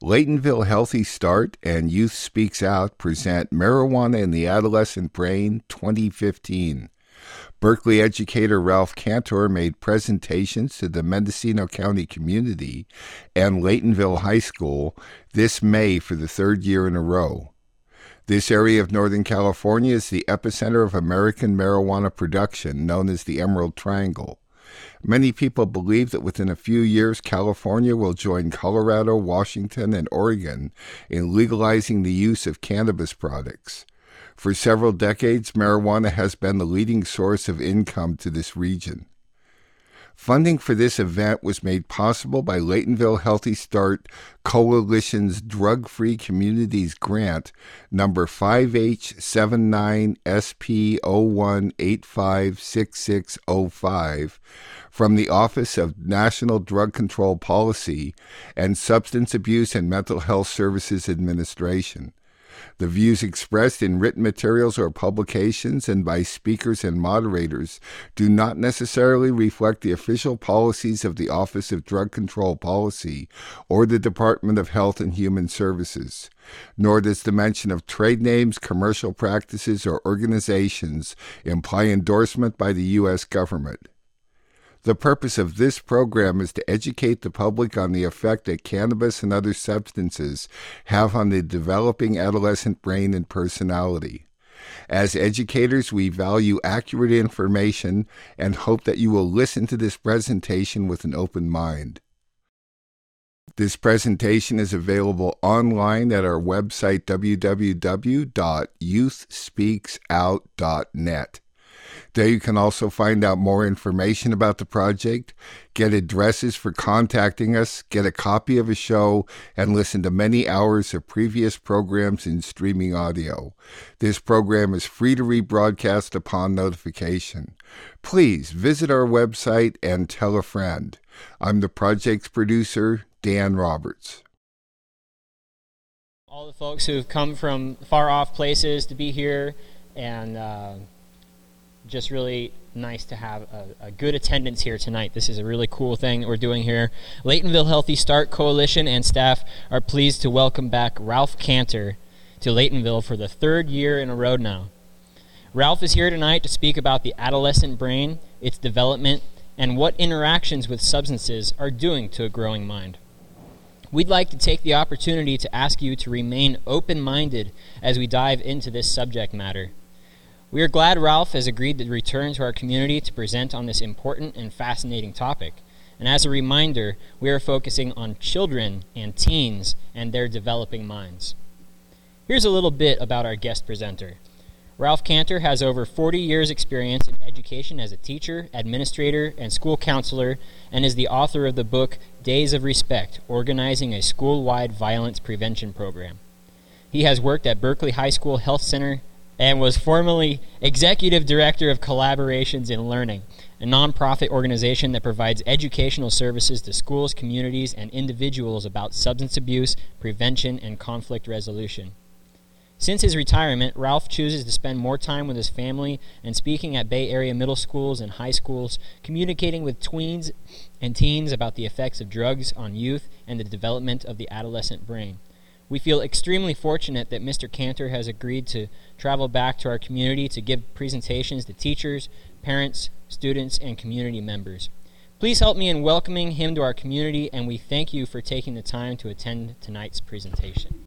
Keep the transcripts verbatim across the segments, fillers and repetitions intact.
Laytonville Healthy Start and Youth Speaks Out present Marijuana in the Adolescent Brain twenty fifteen. Berkeley educator Ralph Cantor made presentations to the Mendocino County community and Laytonville High School this May for the third year in a row. This area of Northern California is the epicenter of American marijuana production, known as the Emerald Triangle. Many people believe that within a few years, California will join Colorado, Washington, and Oregon in legalizing the use of cannabis products. For several decades, marijuana has been the leading source of income to this region. Funding for this event was made possible by Laytonville Healthy Start Coalition's Drug-Free Communities Grant, number five H seven nine S P zero one eight five six six zero five, from the Office of National Drug Control Policy and Substance Abuse and Mental Health Services Administration. The views expressed in written materials or publications and by speakers and moderators do not necessarily reflect the official policies of the Office of Drug Control Policy or the Department of Health and Human Services, nor does the mention of trade names, commercial practices, or organizations imply endorsement by the U S government. The purpose of this program is to educate the public on the effect that cannabis and other substances have on the developing adolescent brain and personality. As educators, we value accurate information and hope that you will listen to this presentation with an open mind. This presentation is available online at our website, w w w dot youth speaks out dot net. There you can also find out more information about the project, get addresses for contacting us, get a copy of a show, and listen to many hours of previous programs in streaming audio. This program is free to rebroadcast upon notification. Please visit our website and tell a friend. I'm the project's producer, Dan Roberts. All the folks who've come from far off places to be here, and uh, just really nice to have a, a good attendance here tonight. This is a really cool thing that we're doing here. Laytonville Healthy Start Coalition and staff are pleased to welcome back Ralph Cantor to Laytonville for the third year in a row now. Ralph is here tonight to speak about the adolescent brain, its development, and what interactions with substances are doing to a growing mind. We'd like to take the opportunity to ask you to remain open-minded as we dive into this subject matter. We are glad Ralph has agreed to return to our community to present on this important and fascinating topic. And as a reminder, we are focusing on children and teens and their developing minds. Here's a little bit about our guest presenter. Ralph Cantor has over forty years experience in education as a teacher, administrator, and school counselor, and is the author of the book Days of Respect, Organizing a School-Wide Violence Prevention Program. He has worked at Berkeley High School Health Center and was formerly Executive Director of Collaborations in Learning, a nonprofit organization that provides educational services to schools, communities, and individuals about substance abuse, prevention, and conflict resolution. Since his retirement, Ralph chooses to spend more time with his family and speaking at Bay Area middle schools and high schools, communicating with tweens and teens about the effects of drugs on youth and the development of the adolescent brain. We feel extremely fortunate that Mister Cantor has agreed to travel back to our community to give presentations to teachers, parents, students, and community members. Please help me in welcoming him to our community, and we thank you for taking the time to attend tonight's presentation.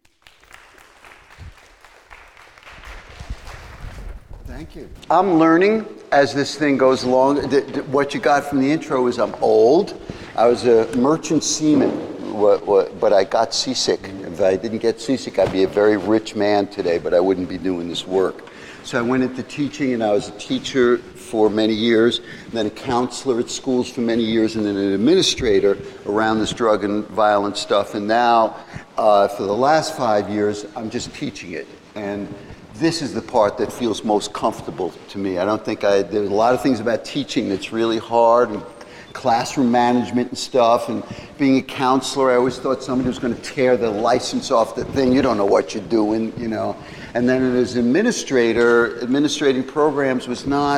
Thank you. I'm learning as this thing goes along. The, the, what you got from the intro is I'm old. I was a merchant seaman, what, what, but I got seasick. If I didn't get seasick, I'd be a very rich man today, but I wouldn't be doing this work. So I went into teaching, and I was a teacher for many years, and then a counselor at schools for many years, and then an administrator around this drug and violence stuff. And now, uh, for the last five years, I'm just teaching it. And this is the part that feels most comfortable to me. I don't think I, there's a lot of things about teaching that's really hard, and classroom management and stuff, and being a counselor, I always thought somebody was going to tear the license off the thing. You don't know what you're doing, you know. And then as an administrator, administrating programs was not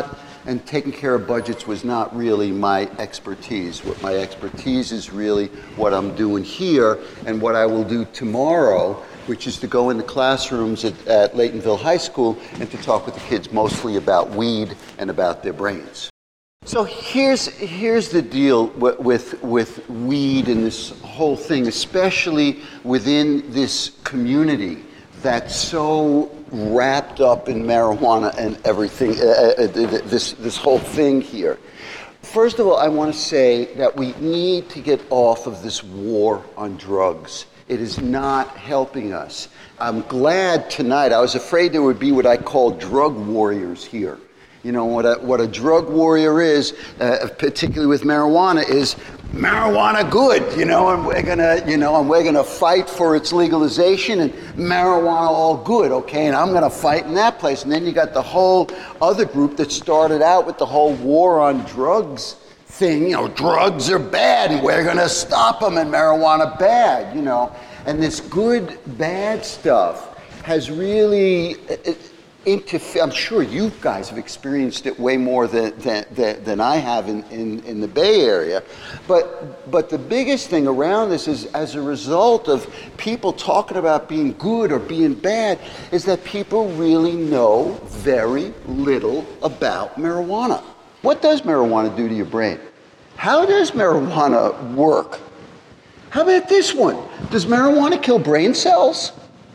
and taking care of budgets was not really my expertise. What my expertise is really what I'm doing here and what I will do tomorrow, which is to go into classrooms at, at Laytonville High School and to talk with the kids mostly about weed and about their brains. So here's here's the deal with, with with weed and this whole thing, especially within this community that's so wrapped up in marijuana and everything. Uh, uh, this this whole thing here. First of all, I want to say that we need to get off of this war on drugs. It is not helping us. I'm glad tonight. I was afraid there would be what I call drug warriors here. You know, what a, what a drug warrior is, uh, particularly with marijuana, is marijuana good, you know, and we're gonna, you know, and we're gonna fight for its legalization, and marijuana all good, okay, and I'm gonna fight in that place. And then you got the whole other group that started out with the whole war on drugs thing, you know, drugs are bad, and we're gonna stop them, and marijuana bad, you know. And this good, bad stuff has really... It, Interfe- I'm sure you guys have experienced it way more than than, than, than I have in, in, in the Bay Area. But but the biggest thing around this is, as a result of people talking about being good or being bad, is that people really know very little about marijuana. What does marijuana do to your brain? How does marijuana work? How about this one? Does marijuana kill brain cells?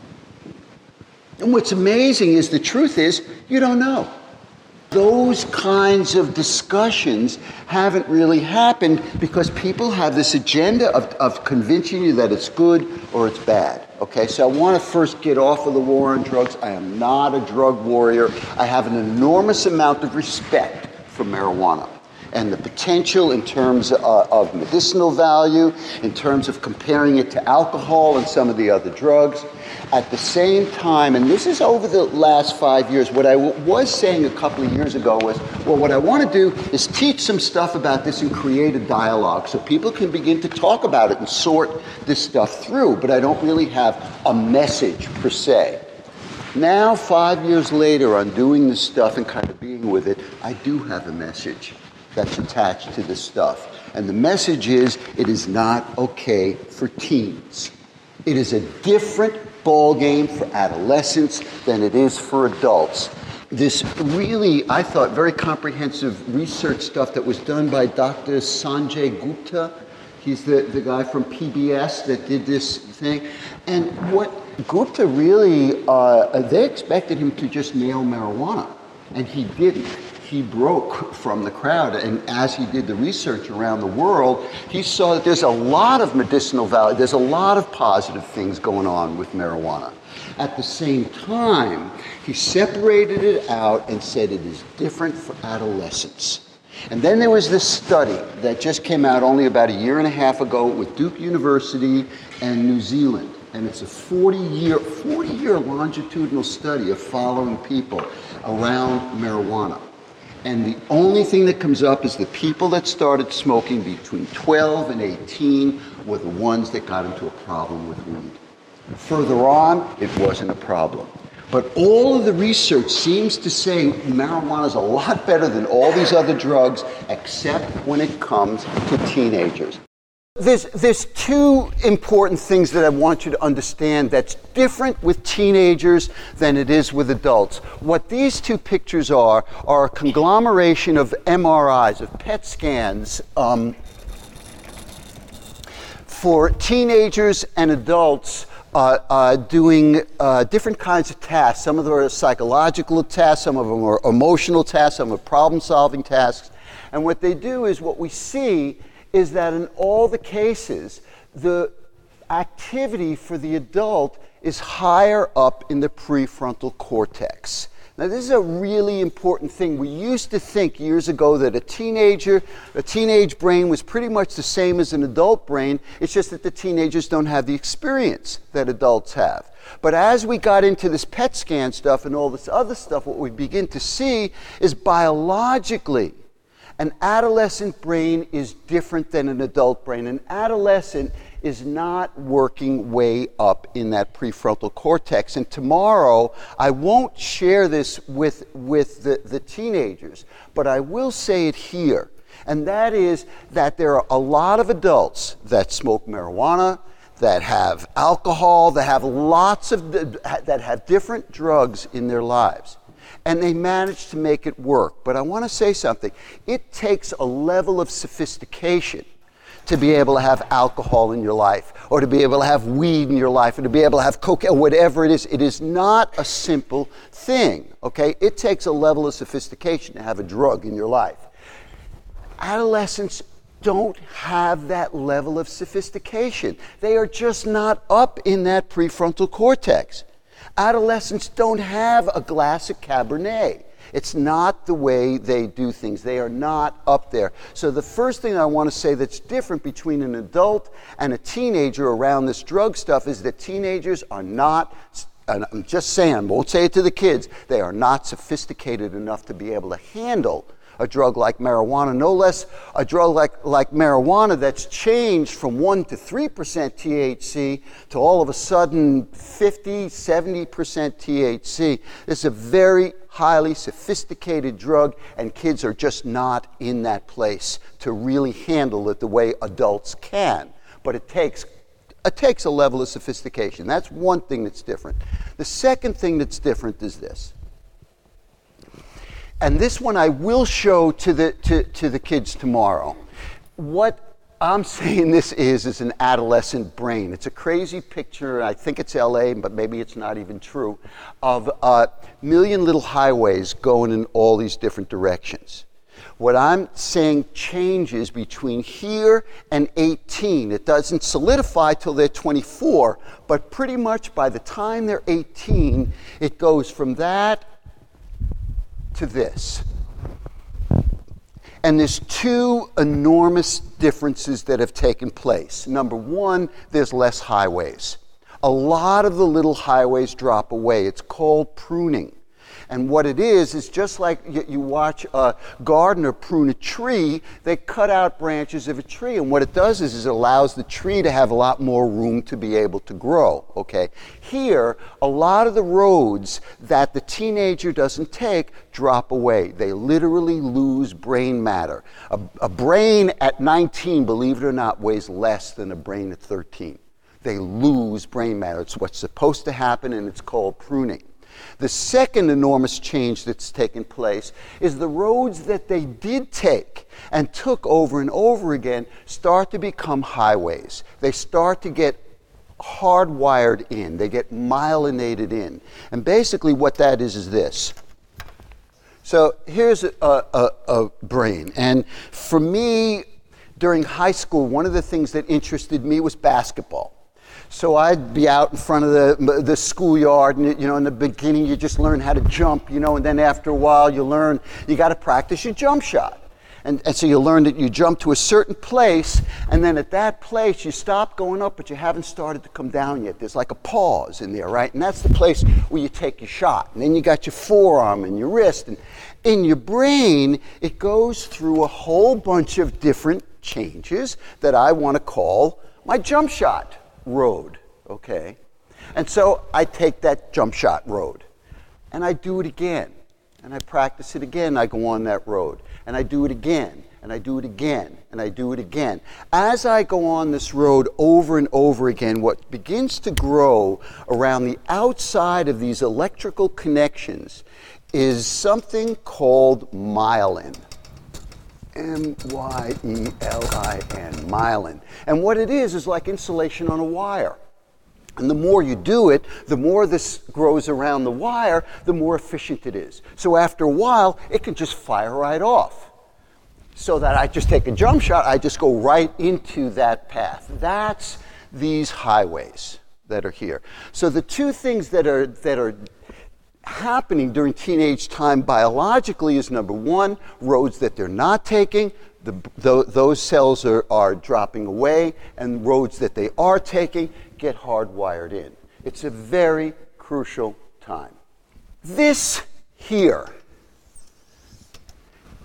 And what's amazing is the truth is, you don't know. Those kinds of discussions haven't really happened because people have this agenda of, of convincing you that it's good or it's bad. Okay, so I want to first get off of the war on drugs. I am not a drug warrior. I have an enormous amount of respect for marijuana and the potential in terms uh, of medicinal value, in terms of comparing it to alcohol and some of the other drugs. At the same time, and this is over the last five years, what I w- was saying a couple of years ago was, well, what I want to do is teach some stuff about this and create a dialogue so people can begin to talk about it and sort this stuff through, but I don't really have a message per se. Now, five years later, on doing this stuff and kind of being with it, I do have a message that's attached to this stuff. And the message is, it is not okay for teens. It is a different ball game for adolescents than it is for adults. This really, I thought, very comprehensive research stuff that was done by Doctor Sanjay Gupta. He's the, the guy from P B S that did this thing. And what Gupta really, uh, they expected him to just nail marijuana, and he didn't. He broke from the crowd, and as he did the research around the world, he saw that there's a lot of medicinal value, there's a lot of positive things going on with marijuana. At the same time, he separated it out and said it is different for adolescents. And then there was this study that just came out only about a year and a half ago with Duke University and New Zealand. And it's a forty-year, forty-year longitudinal study of following people around marijuana. And the only thing that comes up is the people that started smoking between twelve and eighteen were the ones that got into a problem with weed. Further on, it wasn't a problem. But all of the research seems to say marijuana is a lot better than all these other drugs, except when it comes to teenagers. There's, there's two important things that I want you to understand that's different with teenagers than it is with adults. What these two pictures are, are a conglomeration of M R Is, of P E T scans, um, for teenagers and adults uh, uh, doing uh, different kinds of tasks. Some of them are psychological tasks, some of them are emotional tasks, some are problem-solving tasks. And what they do is, what we see is that in all the cases, the activity for the adult is higher up in the prefrontal cortex. Now, this is a really important thing. We used to think years ago that a teenager, a teenage brain was pretty much the same as an adult brain. It's just that the teenagers don't have the experience that adults have. But as we got into this P E T scan stuff and all this other stuff, what we begin to see is biologically, an adolescent brain is different than an adult brain. An adolescent is not working way up in that prefrontal cortex. And tomorrow, I won't share this with, with the, the teenagers, but I will say it here. And that is that there are a lot of adults that smoke marijuana, that have alcohol, that have lots of, that have different drugs in their lives. And they manage to make it work. But I want to say something. It takes a level of sophistication to be able to have alcohol in your life, or to be able to have weed in your life, or to be able to have cocaine, or whatever it is. It is not a simple thing, okay? It takes a level of sophistication to have a drug in your life. Adolescents don't have that level of sophistication. They are just not up in that prefrontal cortex. Adolescents don't have a glass of Cabernet. It's not the way they do things. They are not up there. So the first thing I want to say that's different between an adult and a teenager around this drug stuff is that teenagers are not, and I'm just saying, I won't say it to the kids, they are not sophisticated enough to be able to handle a drug like marijuana, no less a drug like, like marijuana that's changed from one to three percent T H C to all of a sudden fifty, seventy percent T H C. This is a very highly sophisticated drug, and kids are just not in that place to really handle it the way adults can. But it takes it takes a level of sophistication. That's one thing that's different. The second thing that's different is this. And this one I will show to the to, to the kids tomorrow. What I'm saying this is is an adolescent brain. It's a crazy picture. I think it's L A, but maybe it's not even true, of a million little highways going in all these different directions. What I'm saying changes between here and eighteen. It doesn't solidify till they're twenty-four, but pretty much by the time they're eighteen, it goes from that to this. And there's two enormous differences that have taken place. Number one, there's less highways. A lot of the little highways drop away. It's called pruning. And what it is, is just like you, you watch a gardener prune a tree, they cut out branches of a tree. And what it does is, is it allows the tree to have a lot more room to be able to grow, okay? Here, a lot of the roads that the teenager doesn't take drop away. They literally lose brain matter. A, a brain at nineteen, believe it or not, weighs less than a brain at thirteen. They lose brain matter. It's what's supposed to happen, and it's called pruning. The second enormous change that's taken place is the roads that they did take and took over and over again start to become highways. They start to get hardwired in. They get myelinated in. And basically what that is is this. So here's a, a, a brain. And for me, during high school, one of the things that interested me was basketball. So I'd be out in front of the the schoolyard, and you know, in the beginning you just learn how to jump, you know, and then after a while you learn you got to practice your jump shot. And, and so you learn that you jump to a certain place, and then at that place you stop going up, but you haven't started to come down yet. There's like a pause in there, right? And that's the place where you take your shot. And then you got your forearm and your wrist. And in your brain, it goes through a whole bunch of different changes that I want to call my jump shot road, okay? And so I take that jump shot road, and I do it again, and I practice it again. I go on that road, and I do it again, and I do it again, and I do it again. As I go on this road over and over again, what begins to grow around the outside of these electrical connections is something called myelin. M Y E L I N, myelin. And what it is is like insulation on a wire. And the more you do it, the more this grows around the wire, the more efficient it is. So after a while, it can just fire right off. So that I just take a jump shot, I just go right into that path. That's these highways that are here. So the two things that are that are happening during teenage time biologically is, number one, roads that they're not taking, the, th- those cells are, are dropping away, and roads that they are taking get hardwired in. It's a very crucial time. This here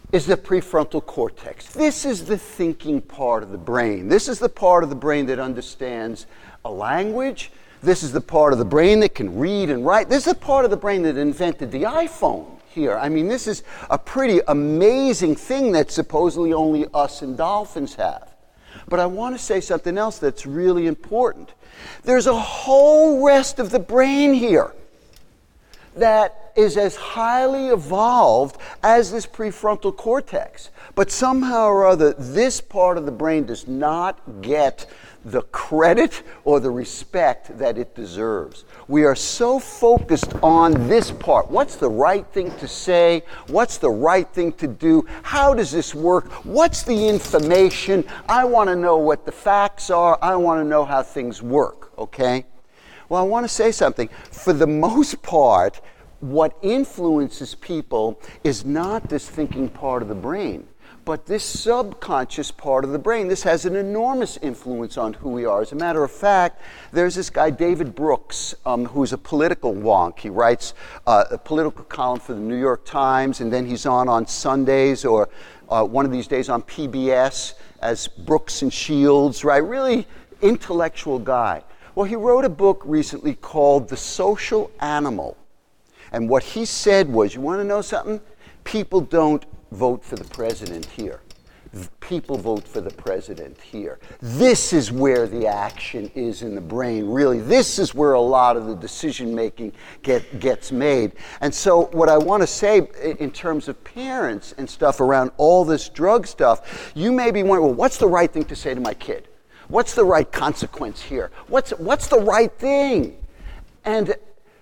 is the prefrontal cortex. This is the thinking part of the brain. This is the part of the brain that understands a language. This is the part of the brain that can read and write. This is the part of the brain that invented the iPhone here. I mean, this is a pretty amazing thing that supposedly only us and dolphins have. But I want to say something else that's really important. There's a whole rest of the brain here that is as highly evolved as this prefrontal cortex. But somehow or other, this part of the brain does not get the credit or the respect that it deserves. We are so focused on this part. What's the right thing to say? What's the right thing to do? How does this work? What's the information? I want to know what the facts are. I want to know how things work, okay? Well, I want to say something. For the most part, what influences people is not this thinking part of the brain, but this subconscious part of the brain. This has an enormous influence on who we are. As a matter of fact, there's this guy, David Brooks, um, who's a political wonk. He writes uh, a political column for the New York Times, and then he's on on Sundays or uh, one of these days on P B S as Brooks and Shields, right? Really intellectual guy. Well, he wrote a book recently called The Social Animal. And what he said was, you want to know something? People don't vote for the president here. People vote for the president here. This is where the action is in the brain, really. This is where a lot of the decision-making get, gets made. And so what I want to say in terms of parents and stuff around all this drug stuff, you may be wondering, well, what's the right thing to say to my kid? What's the right consequence here? What's, what's the right thing? And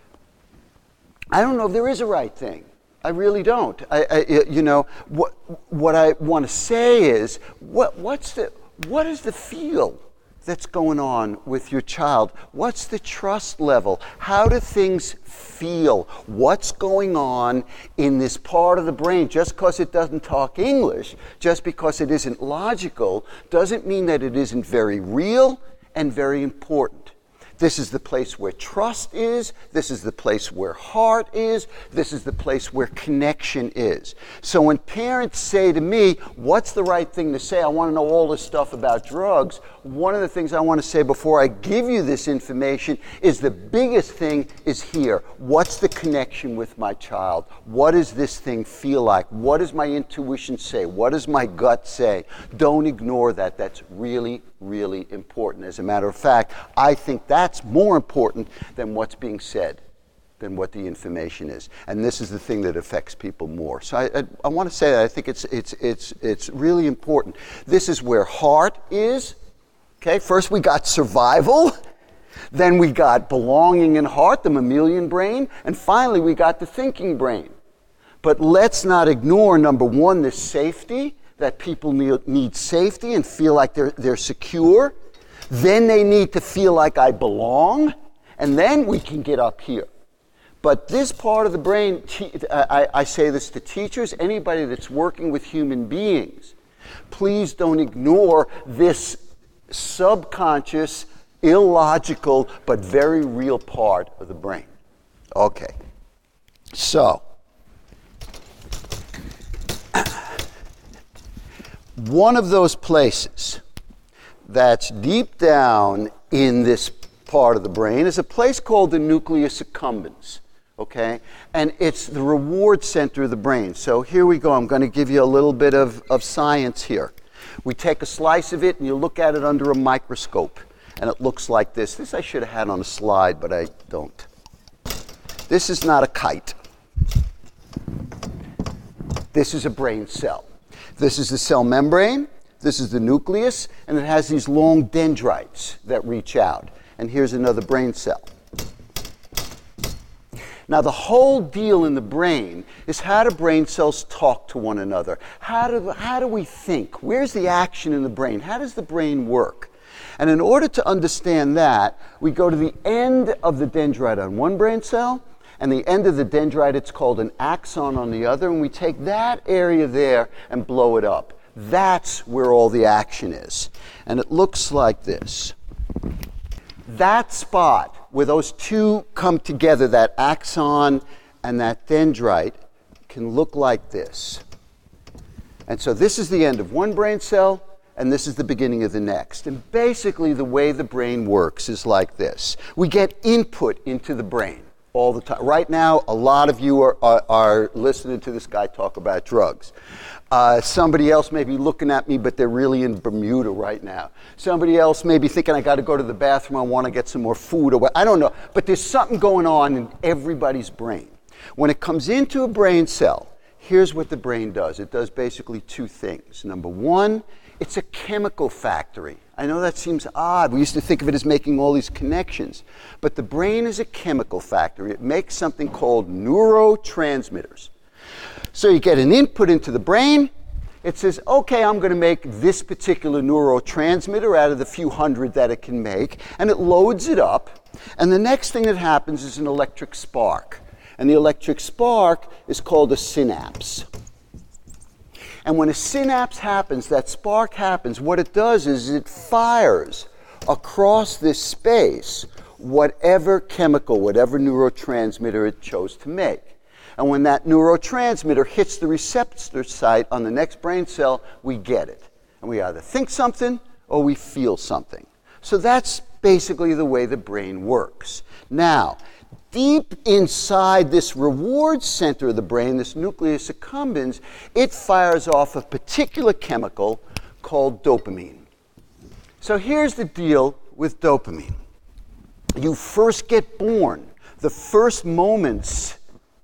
I don't know if there is a right thing. I really don't. I, I, you know, what what I want to say is, what what's the what is the feel that's going on with your child? What's the trust level? How do things feel? What's going on in this part of the brain? Just because it doesn't talk English, just because it isn't logical, doesn't mean that it isn't very real and very important. This is the place where trust is. This is the place where heart is. This is the place where connection is. So when parents say to me, what's the right thing to say? I want to know all this stuff about drugs. One of the things I want to say before I give you this information is the biggest thing is here. What's the connection with my child? What does this thing feel like? What does my intuition say? What does my gut say? Don't ignore that. That's really, really important. As a matter of fact, I think that's more important than what's being said, than what the information is. And this is the thing that affects people more. So I, I, I want to say that I think it's, it's, it's, it's really important. This is where heart is. Okay, first we got survival, then we got belonging and heart, the mammalian brain, and finally we got the thinking brain. But let's not ignore, number one, the safety, that people need, need safety and feel like they're, they're secure. Then they need to feel like I belong, and then we can get up here. But this part of the brain, I, I say this to teachers, anybody that's working with human beings, please don't ignore this subconscious, illogical, but very real part of the brain. Okay. So, one of those places that's deep down in this part of the brain is a place called the nucleus accumbens, okay? And it's the reward center of the brain. So here we go. I'm going to give you a little bit of, of science here. We take a slice of it and you look at it under a microscope, and it looks like this. This I should have had on a slide, but I don't. This is not a kite. This is a brain cell. This is the cell membrane, this is the nucleus, and it has these long dendrites that reach out. And here's another brain cell. Now, the whole deal in the brain is how do brain cells talk to one another? How do, how do we think? Where's the action in the brain? How does the brain work? And in order to understand that, we go to the end of the dendrite on one brain cell, and the end of the dendrite, it's called an axon on the other, and we take that area there and blow it up. That's where all the action is. And it looks like this. That spot where those two come together, that axon and that dendrite, can look like this. And so this is the end of one brain cell, and this is the beginning of the next. And basically the way the brain works is like this. We get input into the brain all the time. Right now, a lot of you are, are, are listening to this guy talk about drugs. Uh, somebody else may be looking at me, but they're really in Bermuda right now. Somebody else may be thinking, I got to go to the bathroom, I want to get some more food, or what. I don't know. But there's something going on in everybody's brain. When it comes into a brain cell, here's what the brain does. It does basically two things. Number one, it's a chemical factory. I know that seems odd. We used to think of it as making all these connections. But the brain is a chemical factory. It makes something called neurotransmitters. So you get an input into the brain. It says, okay, I'm going to make this particular neurotransmitter out of the few hundred that it can make. And it loads it up. And the next thing that happens is an electric spark. And the electric spark is called a synapse. And when a synapse happens, that spark happens, what it does is it fires across this space whatever chemical, whatever neurotransmitter it chose to make. And when that neurotransmitter hits the receptor site on the next brain cell, we get it. And we either think something or we feel something. So that's basically the way the brain works. Now, deep inside this reward center of the brain, this nucleus accumbens, it fires off a particular chemical called dopamine. So here's the deal with dopamine. You first get born. The first moments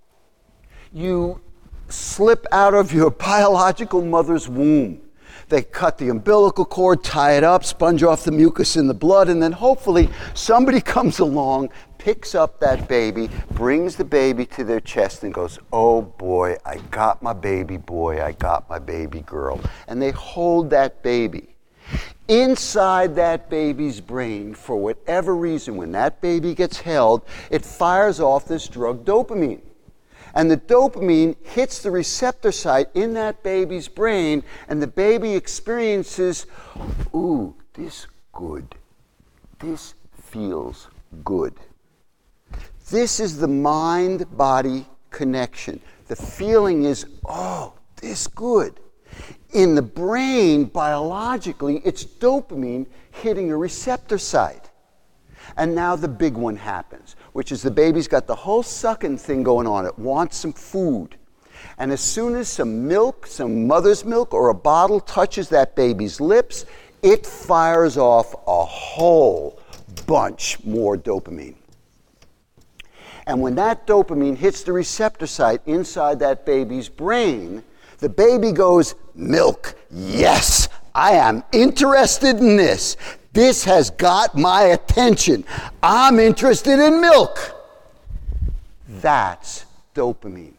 you slip out of your biological mother's womb. They cut the umbilical cord, tie it up, sponge off the mucus in the blood, and then hopefully somebody comes along, picks up that baby, brings the baby to their chest and goes, oh boy, I got my baby boy, I got my baby girl. And they hold that baby. Inside that baby's brain, for whatever reason, when that baby gets held, it fires off this drug dopamine. And the dopamine hits the receptor site in that baby's brain, and the baby experiences, ooh, this good. This feels good. This is the mind-body connection. The feeling is, oh, this good. In the brain, biologically, it's dopamine hitting a receptor site. And now the big one happens, which is the baby's got the whole sucking thing going on. It wants some food. And as soon as some milk, some mother's milk or a bottle touches that baby's lips, it fires off a whole bunch more dopamine. And when that dopamine hits the receptor site inside that baby's brain, the baby goes, milk, yes, I am interested in this. This has got my attention. I'm interested in milk. That's dopamine.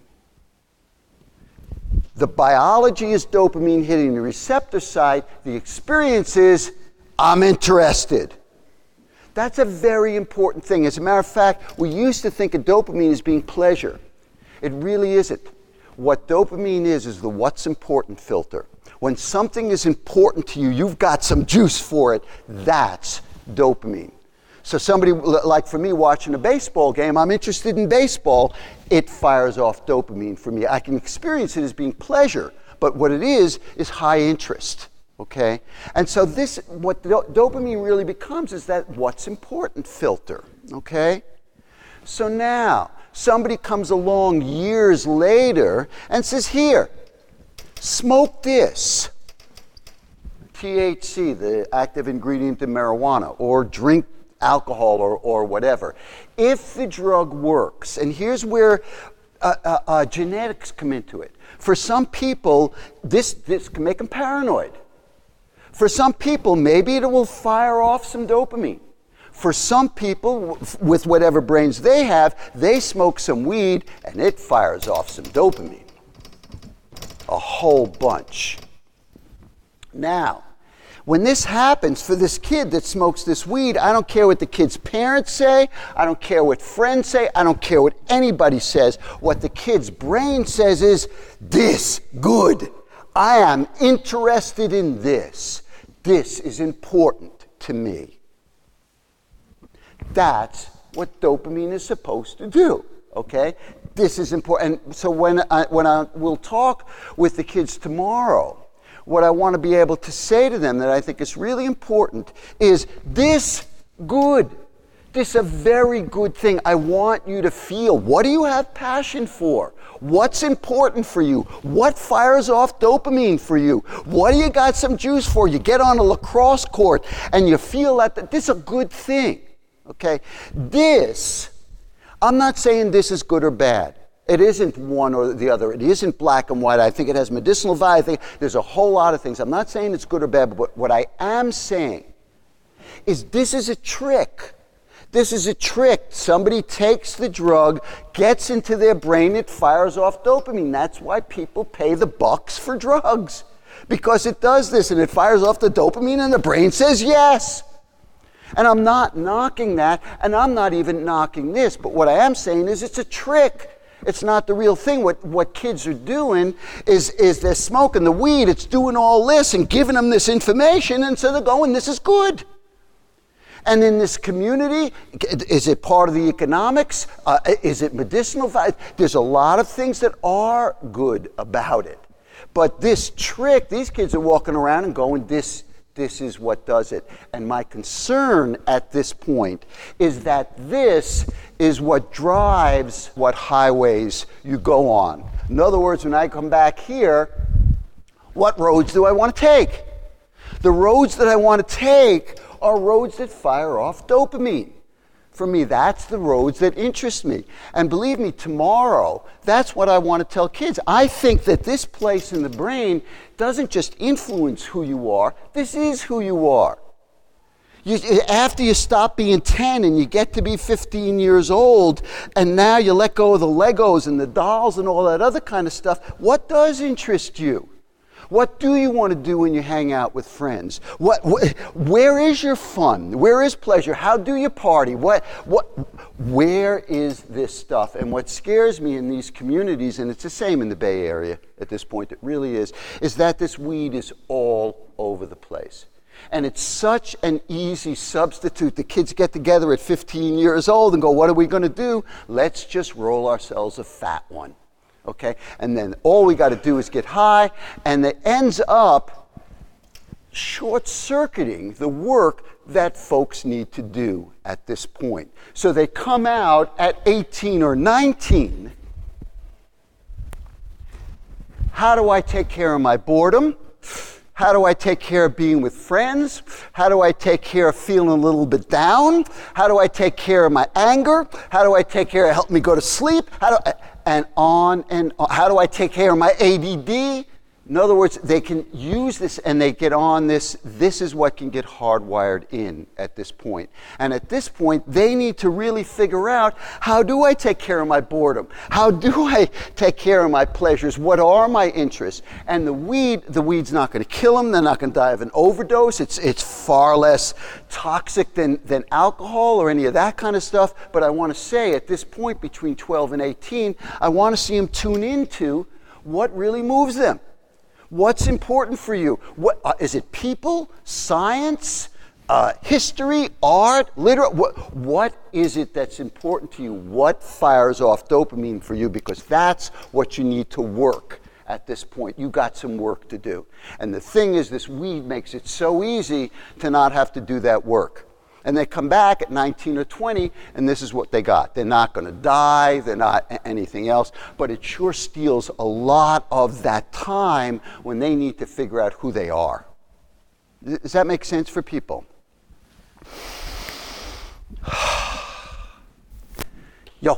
The biology is dopamine hitting the receptor site. The experience is, I'm interested. That's a very important thing. As a matter of fact, we used to think of dopamine as being pleasure. It really isn't. What dopamine is, is the what's important filter. When something is important to you, you've got some juice for it, that's dopamine. So somebody, like for me, watching a baseball game, I'm interested in baseball, it fires off dopamine for me. I can experience it as being pleasure, but what it is, is high interest, okay? And so this, what do- dopamine really becomes is that what's important filter, okay? So now, somebody comes along years later and says, here, smoke this. T H C, the active ingredient in marijuana, or drink alcohol or, or whatever. If the drug works, and here's where uh, uh, uh, genetics come into it. For some people, this, this can make them paranoid. For some people, maybe it will fire off some dopamine. For some people, with whatever brains they have, they smoke some weed and it fires off some dopamine. A whole bunch. Now, when this happens for this kid that smokes this weed, I don't care what the kid's parents say, I don't care what friends say, I don't care what anybody says. What the kid's brain says is, this good. I am interested in this. This is important to me. That's what dopamine is supposed to do, okay? This is important. And so when I, when I will talk with the kids tomorrow, what I want to be able to say to them that I think is really important is this good. This is a very good thing. I want you to feel. What do you have passion for? What's important for you? What fires off dopamine for you? What do you got some juice for? You get on a lacrosse court and you feel that this is a good thing. Okay? This, I'm not saying this is good or bad. It isn't one or the other. It isn't black and white. I think it has medicinal value. I think there's a whole lot of things. I'm not saying it's good or bad, but what I am saying is this is a trick. This is a trick. Somebody takes the drug, gets into their brain, it fires off dopamine. That's why people pay the bucks for drugs. Because it does this and it fires off the dopamine and the brain says yes. And I'm not knocking that, and I'm not even knocking this. But what I am saying is it's a trick. It's not the real thing. What what kids are doing is, is they're smoking the weed. It's doing all this and giving them this information, and so they're going, this is good. And in this community, is it part of the economics? Uh, is it medicinal value? There's a lot of things that are good about it. But this trick, these kids are walking around and going, this This is what does it. And my concern at this point is that this is what drives what highways you go on. In other words, when I come back here, what roads do I want to take? The roads that I want to take are roads that fire off dopamine. For me, that's the roads that interest me. And believe me, tomorrow, that's what I want to tell kids. I think that this place in the brain doesn't just influence who you are. This is who you are. You, after you stop being ten and you get to be fifteen years old, and now you let go of the Legos and the dolls and all that other kind of stuff, what does interest you? What do you want to do when you hang out with friends? What, wh- where is your fun? Where is pleasure? How do you party? What, what, where is this stuff? And what scares me in these communities, and it's the same in the Bay Area at this point, it really is, is that this weed is all over the place. And it's such an easy substitute. The kids get together at fifteen years old and go, what are we going to do? Let's just roll ourselves a fat one. Okay, and then all we got to do is get high, and it ends up short-circuiting the work that folks need to do at this point. So they come out at eighteen or nineteen. How do I take care of my boredom? How do I take care of being with friends? How do I take care of feeling a little bit down? How do I take care of my anger? How do I take care of help me go to sleep? How do I, and on and on. How do I take care of my A D D? In other words, they can use this and they get on this. This is what can get hardwired in at this point. And at this point, they need to really figure out, how do I take care of my boredom? How do I take care of my pleasures? What are my interests? And the weed, the weed's not going to kill them. They're not going to die of an overdose. It's it's far less toxic than, than alcohol or any of that kind of stuff. But I want to say at this point between twelve and eighteen, I want to see them tune into what really moves them. What's important for you? What uh, is it? People, science, uh, history, art, literature? What, what is it that's important to you? What fires off dopamine for you? Because that's what you need to work at this point. You got some work to do. And the thing is, this weed makes it so easy to not have to do that work. And they come back at nineteen or twenty, and this is what they got. They're not going to die. They're not anything else. But it sure steals a lot of that time when they need to figure out who they are. Does that make sense for people? Yo.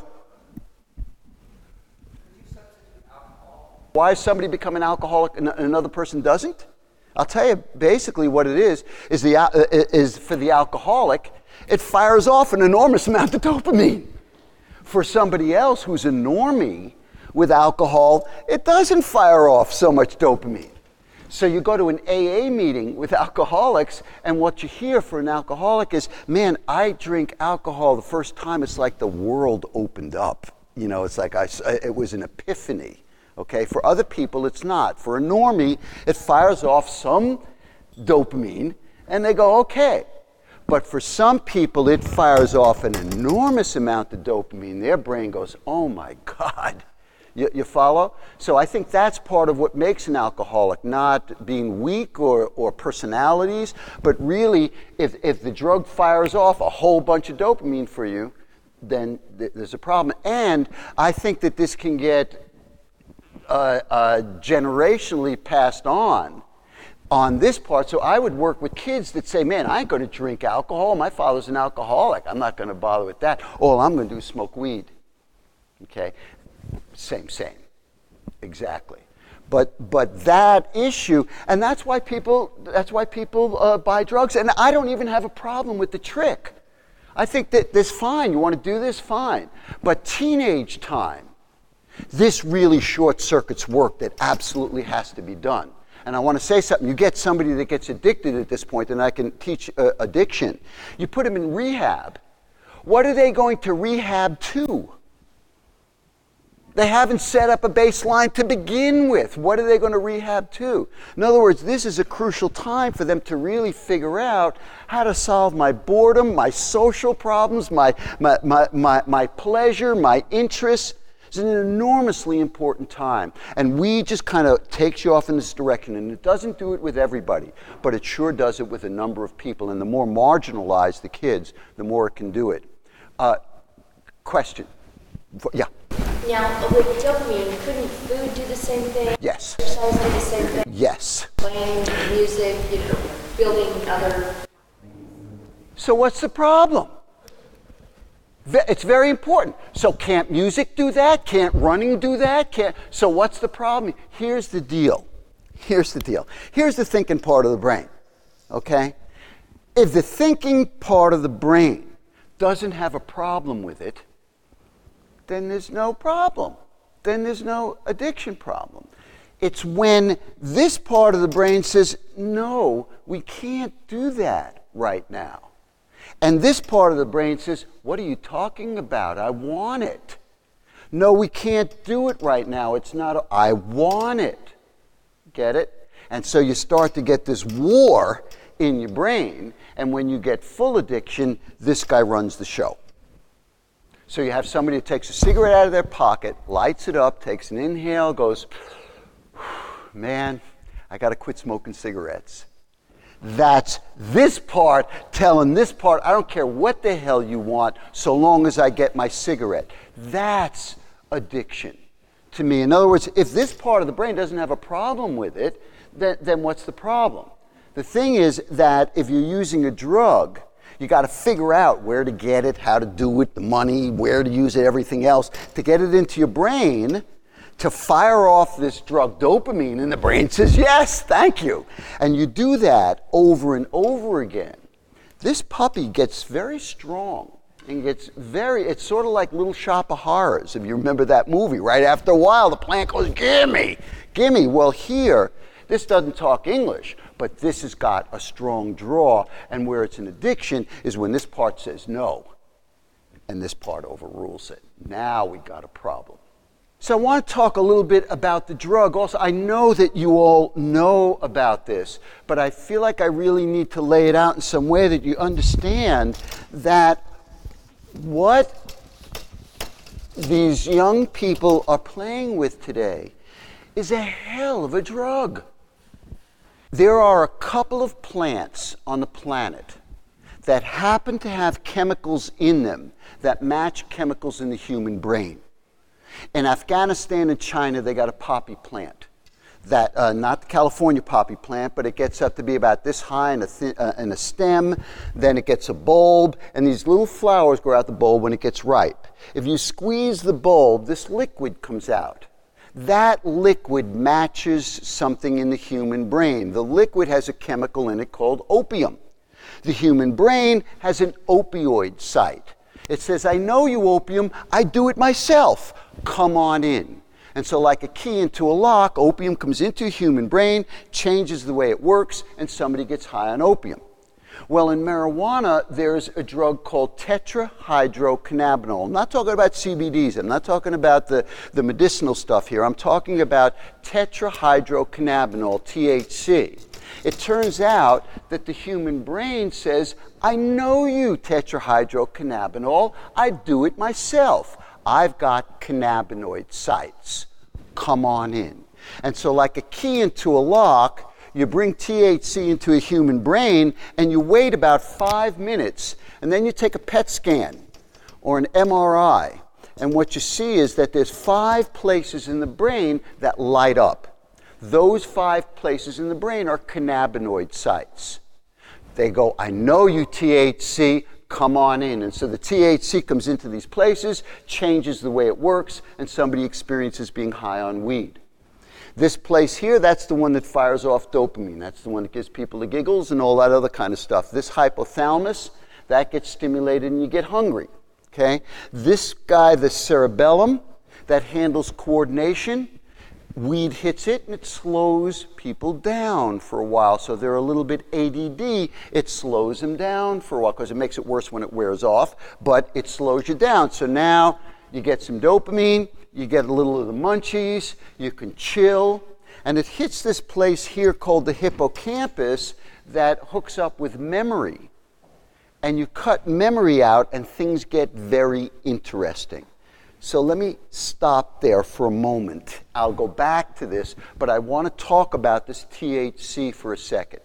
Why is somebody become an alcoholic and another person doesn't? I'll tell you basically what it is, is, the, uh, is for the alcoholic, it fires off an enormous amount of dopamine. For somebody else who's a normie with alcohol, it doesn't fire off so much dopamine. So you go to an A A meeting with alcoholics, and what you hear for an alcoholic is, man, I drink alcohol the first time, it's like the world opened up. You know, it's like I, it was an epiphany. Okay, for other people, it's not. For a normie, it fires off some dopamine, and they go, okay. But for some people, it fires off an enormous amount of dopamine. Their brain goes, oh my God. You, you follow? So I think that's part of what makes an alcoholic, not being weak or, or personalities, but really, if, if the drug fires off a whole bunch of dopamine for you, then th- there's a problem. And I think that this can get uh, uh, generationally passed on on this part. So I would work with kids that say, man, I ain't going to drink alcohol. My father's an alcoholic. I'm not going to bother with that. All I'm going to do is smoke weed. Okay? Same, same. Exactly. But but that issue, and that's why people that's why people uh, buy drugs. And I don't even have a problem with the trick. I think that this fine. You want to do this, fine. But teenage time, this really short circuits work that absolutely has to be done. And I want to say something. You get somebody that gets addicted at this point, and I can teach uh, addiction. You put them in rehab. What are they going to rehab to? They haven't set up a baseline to begin with. What are they going to rehab to? In other words, this is a crucial time for them to really figure out how to solve my boredom, my social problems, my, my, my, my, my pleasure, my interests. It's an enormously important time. And weed just kind of takes you off in this direction. And it doesn't do it with everybody, but it sure does it with a number of people. And the more marginalized the kids, the more it can do it. Uh, question? Yeah. Now, with dopamine, couldn't food do the same thing? Yes. Exercise do the same thing? Yes. Playing music, you know, building other... So what's the problem? It's very important. So can't music do that? Can't running do that? Can't... So what's the problem? Here's the deal. Here's the deal. Here's the thinking part of the brain, okay? If the thinking part of the brain doesn't have a problem with it, then there's no problem. Then there's no addiction problem. It's when this part of the brain says, no, we can't do that right now. And this part of the brain says, what are you talking about? I want it. No, we can't do it right now. It's not, a, I want it. Get it? And so you start to get this war in your brain, and when you get full addiction, this guy runs the show. So you have somebody who takes a cigarette out of their pocket, lights it up, takes an inhale, goes, man, I got to quit smoking cigarettes. That's this part telling this part, I don't care what the hell you want, so long as I get my cigarette. That's addiction to me. In other words, if this part of the brain doesn't have a problem with it, then, then what's the problem? The thing is that if you're using a drug, you got to figure out where to get it, how to do it, the money, where to use it, everything else, to get it into your brain, to fire off this drug dopamine, and the brain says, yes, thank you. And you do that over and over again. This puppy gets very strong and gets very, it's sort of like Little Shop of Horrors, if you remember that movie. Right after a while, the plant goes, gimme, gimme. Well, here, this doesn't talk English, but this has got a strong draw, and where it's an addiction is when this part says no, and this part overrules it. Now we got a problem. So I want to talk a little bit about the drug. Also, I know that you all know about this, but I feel like I really need to lay it out in some way that you understand that what these young people are playing with today is a hell of a drug. There are a couple of plants on the planet that happen to have chemicals in them that match chemicals in the human brain. In Afghanistan and China, they got a poppy plant. That, uh, not the California poppy plant, but it gets up to be about this high in a, thi- uh, in a stem, then it gets a bulb, and these little flowers grow out the bulb when it gets ripe. If you squeeze the bulb, this liquid comes out. That liquid matches something in the human brain. The liquid has a chemical in it called opium. The human brain has an opioid site. It says, I know you, opium, I do it myself. Come on in. And so like a key into a lock, opium comes into a human brain, changes the way it works, and somebody gets high on opium. Well, in marijuana, there's a drug called tetrahydrocannabinol. I'm not talking about C B Ds. I'm not talking about the, the medicinal stuff here. I'm talking about tetrahydrocannabinol, T H C. It turns out that the human brain says, I know you, tetrahydrocannabinol. I do it myself. I've got cannabinoid sites. Come on in. And so like a key into a lock, you bring T H C into a human brain and you wait about five minutes and then you take a P E T scan or an M R I. And what you see is that there's five places in the brain that light up. Those five places in the brain are cannabinoid sites. They go, I know you, T H C, come on in. And so the T H C comes into these places, changes the way it works, and somebody experiences being high on weed. This place here, that's the one that fires off dopamine. That's the one that gives people the giggles and all that other kind of stuff. This hypothalamus, that gets stimulated and you get hungry. Okay? This guy, the cerebellum, that handles coordination, weed hits it and it slows people down for a while. So they're a little bit A D D. It slows them down for a while because it makes it worse when it wears off, but it slows you down. So now you get some dopamine, you get a little of the munchies, you can chill, and it hits this place here called the hippocampus that hooks up with memory. And you cut memory out and things get very interesting. So let me stop there for a moment. I'll go back to this, but I want to talk about this T H C for a second.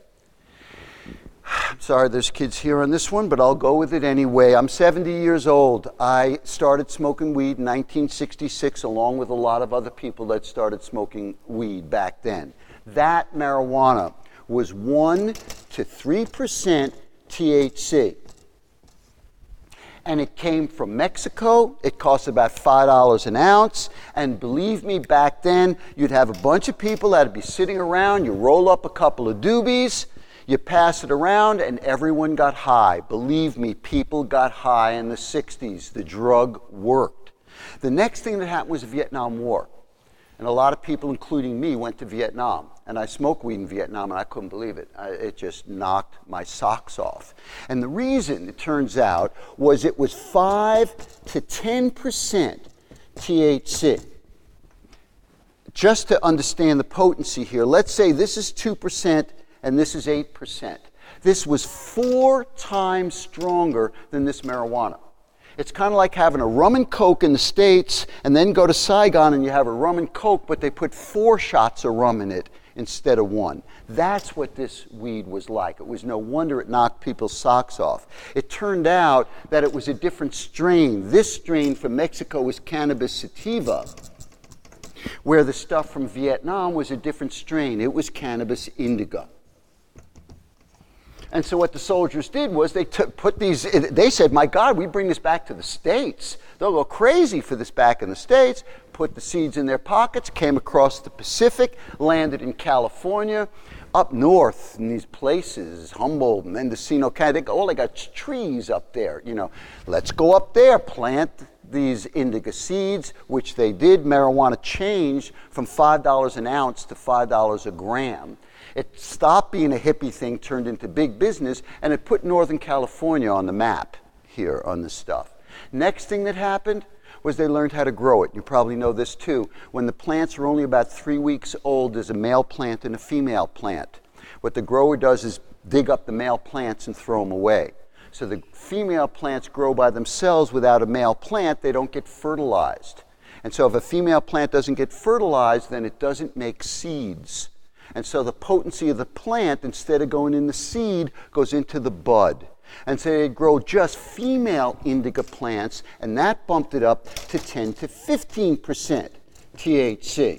I'm sorry there's kids here on this one, but I'll go with it anyway. I'm seventy years old. I started smoking weed in nineteen sixty-six along with a lot of other people that started smoking weed back then. That marijuana was one to three percent T H C. And it came from Mexico. It cost about five dollars an ounce. And believe me, back then, you'd have a bunch of people that'd be sitting around. You roll up a couple of doobies, you pass it around, and everyone got high. Believe me, people got high in the sixties. The drug worked. The next thing that happened was the Vietnam War. And a lot of people, including me, went to Vietnam. And I smoked weed in Vietnam, and I couldn't believe it. I, it just knocked my socks off. And the reason, it turns out, was it was five to ten percent T H C. Just to understand the potency here, let's say this is two percent and this is eight percent. This was four times stronger than this marijuana. It's kind of like having a rum and coke in the States and then go to Saigon and you have a rum and coke, but they put four shots of rum in it instead of one. That's what this weed was like. It was no wonder it knocked people's socks off. It turned out that it was a different strain. This strain from Mexico was cannabis sativa, where the stuff from Vietnam was a different strain. It was cannabis indica. And so what the soldiers did was they took, put these, they said, my God, we bring this back to the States. They'll go crazy for this back in the States. Put the seeds in their pockets, came across the Pacific, landed in California, up north in these places, Humboldt, Mendocino County. They go, oh, they got trees up there. You know, let's go up there, plant these indica seeds, which they did. Marijuana changed from five dollars an ounce to five dollars a gram. It stopped being a hippie thing, turned into big business, and it put Northern California on the map here on this stuff. Next thing that happened was they learned how to grow it. You probably know this too. When the plants are only about three weeks old, there's a male plant and a female plant. What the grower does is dig up the male plants and throw them away. So the female plants grow by themselves without a male plant. They don't get fertilized. And so if a female plant doesn't get fertilized, then it doesn't make seeds. And so the potency of the plant, instead of going in the seed, goes into the bud. And so they grow just female indica plants, and that bumped it up to ten to fifteen percent T H C.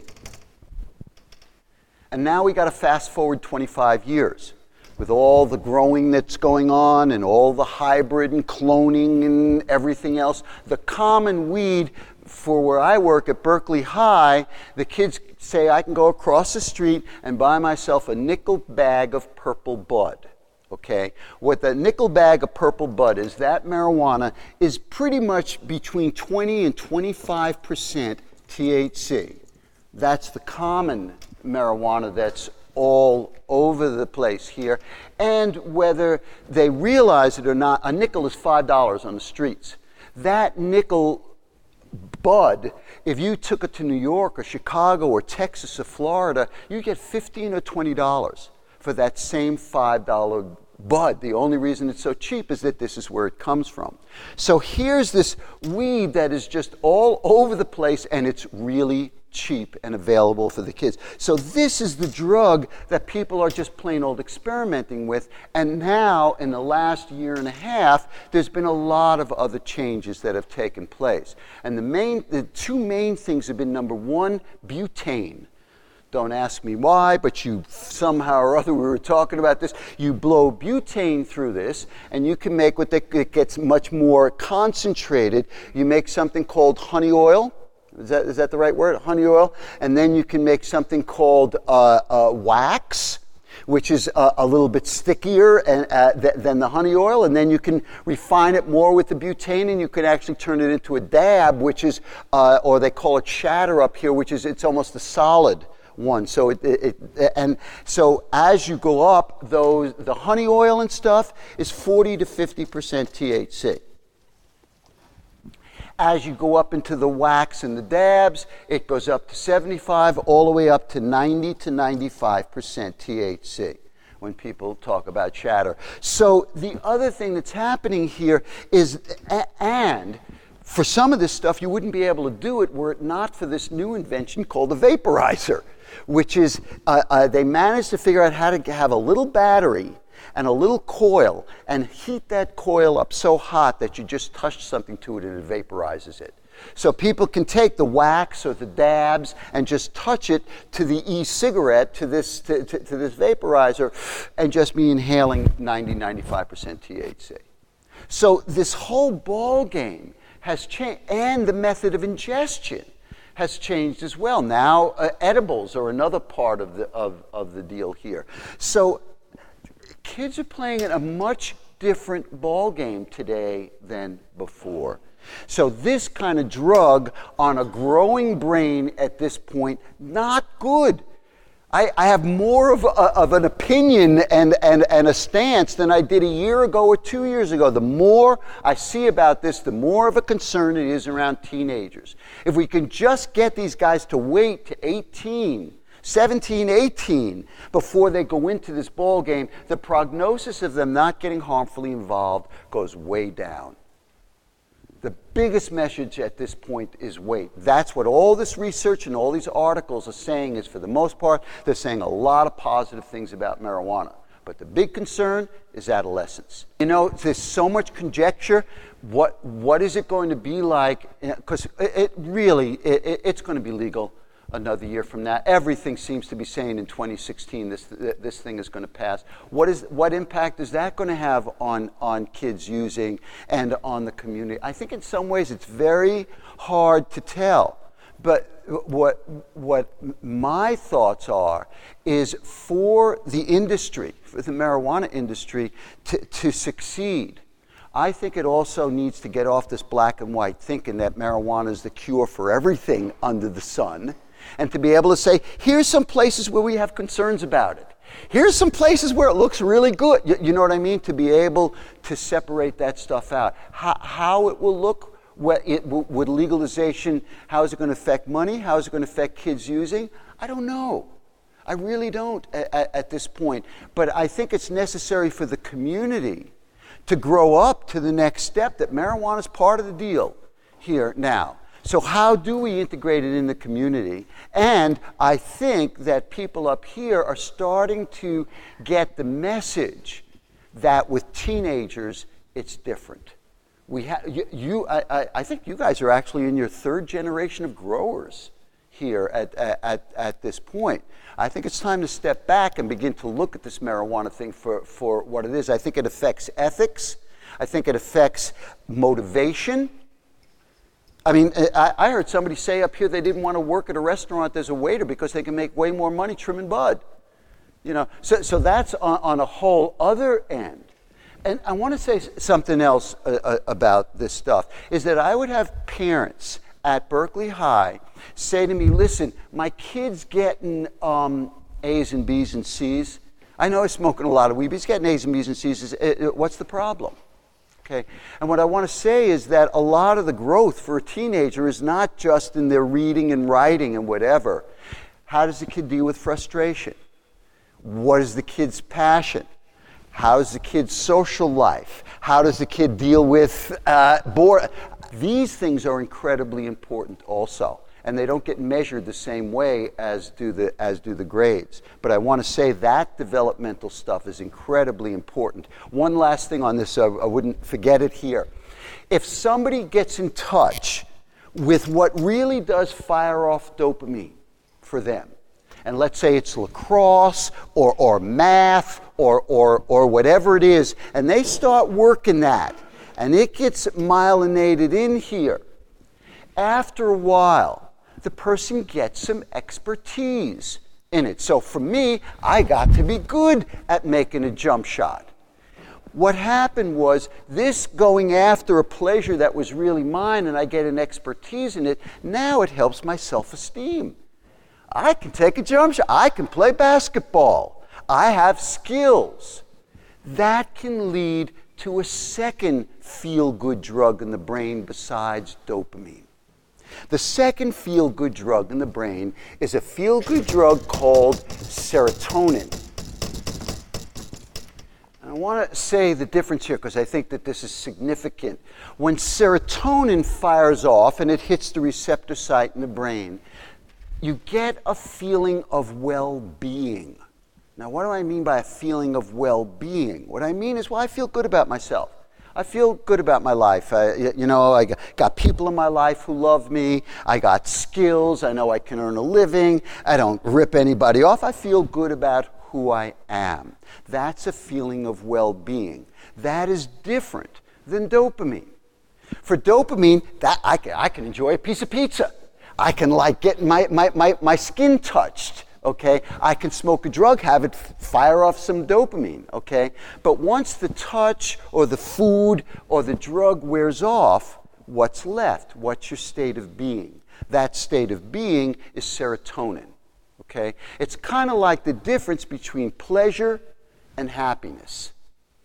And now we got to fast forward twenty-five years. With all the growing that's going on and all the hybrid and cloning and everything else, the common weed for where I work at Berkeley High, the kids say I can go across the street and buy myself a nickel bag of purple bud. Okay? What the nickel bag of purple bud is, that marijuana is pretty much between twenty and twenty-five percent T H C. That's the common marijuana that's all over the place here. And whether they realize it or not, a nickel is five dollars on the streets. That nickel bud, if you took it to New York or Chicago or Texas or Florida, you get fifteen or twenty dollars for that same five dollar bud. The only reason it's so cheap is that this is where it comes from. So here's this weed that is just all over the place, and it's really cheap and available for the kids. So this is the drug that people are just plain old experimenting with. And now, in the last year and a half, there's been a lot of other changes that have taken place. And the main, the two main things have been, number one, butane. Don't ask me why, but you somehow or other, we were talking about this, you blow butane through this, and you can make what they, it gets much more concentrated. You make something called honey oil. Is that, is that the right word? Honey oil. And then you can make something called uh, uh, wax, which is uh, a little bit stickier and, uh, th- than the honey oil. And then you can refine it more with the butane, and you can actually turn it into a dab, which is, uh, or they call it shatter up here, which is, it's almost a solid one. So it, it, it and so as you go up, those the honey oil and stuff is forty to fifty percent T H C. As you go up into the wax and the dabs, it goes up to seventy-five, all the way up to ninety to ninety-five percent T H C when people talk about shatter. So the other thing that's happening here is, and for some of this stuff, you wouldn't be able to do it were it not for this new invention called the vaporizer, which is, uh, uh, they managed to figure out how to have a little battery and a little coil and heat that coil up so hot that you just touch something to it and it vaporizes it. So people can take the wax or the dabs and just touch it to the e-cigarette, to this to, to, to this vaporizer, and just be inhaling ninety, ninety-five percent T H C. So this whole ball game has changed, and the method of ingestion has changed as well. Now uh, edibles are another part of the of, of the deal here. So kids are playing in a much different ball game today than before. So this kind of drug on a growing brain at this point, not good. I, I have more of, a, of an opinion and, and, and a stance than I did a year ago or two years ago. The more I see about this, the more of a concern it is around teenagers. If we can just get these guys to wait to eighteen, seventeen, eighteen before they go into this ball game, the prognosis of them not getting harmfully involved goes way down. The biggest message at this point is wait. That's what all this research and all these articles are saying, is for the most part, they're saying a lot of positive things about marijuana. But the big concern is adolescence. You know, there's so much conjecture. What What is it going to be like? Because it, it really, it, it's going to be legal another year from now. Everything seems to be saying in twenty sixteen this this thing is going to pass. What is what impact is that going to have on on kids using and on the community? I think in some ways it's very hard to tell. But what what my thoughts are is, for the industry, for the marijuana industry to, to succeed, I think it also needs to get off this black and white thinking that marijuana is the cure for everything under the sun, and to be able to say, here's some places where we have concerns about it. Here's some places where it looks really good. You, you know what I mean? To be able to separate that stuff out. How, how it will look, what it, with legalization, how is it going to affect money? How is it going to affect kids using? I don't know. I really don't at, at this point. But I think it's necessary for the community to grow up to the next step, that marijuana is part of the deal here now. So how do we integrate it in the community? And I think that people up here are starting to get the message that with teenagers, it's different. We ha- you, you I, I think you guys are actually in your third generation of growers here at, at, at this point. I think it's time to step back and begin to look at this marijuana thing for, for what it is. I think it affects ethics. I think it affects motivation. I mean, I, I heard somebody say up here they didn't want to work at a restaurant as a waiter because they can make way more money trimming bud. You know, so, so that's on, on a whole other end. And I want to say something else uh, uh, about this stuff, is that I would have parents at Berkeley High say to me, listen, my kid's getting um, A's and B's and C's. I know he's smoking a lot of weed, but he's getting A's and B's and C's. What's the problem? Okay. And what I want to say is that a lot of the growth for a teenager is not just in their reading and writing and whatever. How does the kid deal with frustration? What is the kid's passion? How is the kid's social life? How does the kid deal with uh, boredom? These things are incredibly important also, and they don't get measured the same way as do the as do the grades. But I want to say that developmental stuff is incredibly important. One last thing on this, uh, I wouldn't forget it here. If somebody gets in touch with what really does fire off dopamine for them, and let's say it's lacrosse or, or math or, or, or whatever it is, and they start working that, and it gets myelinated in here, after a while, the person gets some expertise in it. So for me, I got to be good at making a jump shot. What happened was this going after a pleasure that was really mine, and I get an expertise in it, now it helps my self-esteem. I can take a jump shot. I can play basketball. I have skills. That can lead to a second feel-good drug in the brain besides dopamine. The second feel-good drug in the brain is a feel-good drug called serotonin. And I want to say the difference here because I think that this is significant. When serotonin fires off and it hits the receptor site in the brain, you get a feeling of well-being. Now, what do I mean by a feeling of well-being? What I mean is, well, I feel good about myself. I feel good about my life. I, you know, I got people in my life who love me. I got skills. I know I can earn a living. I don't rip anybody off. I feel good about who I am. That's a feeling of well-being. That is different than dopamine. For dopamine, that I can, I can enjoy a piece of pizza. I can like get my, my, my, my skin touched, okay? I can smoke a drug, have it fire off some dopamine, okay? But once the touch or the food or the drug wears off, what's left? What's your state of being? That state of being is serotonin, okay? It's kind of like the difference between pleasure and happiness.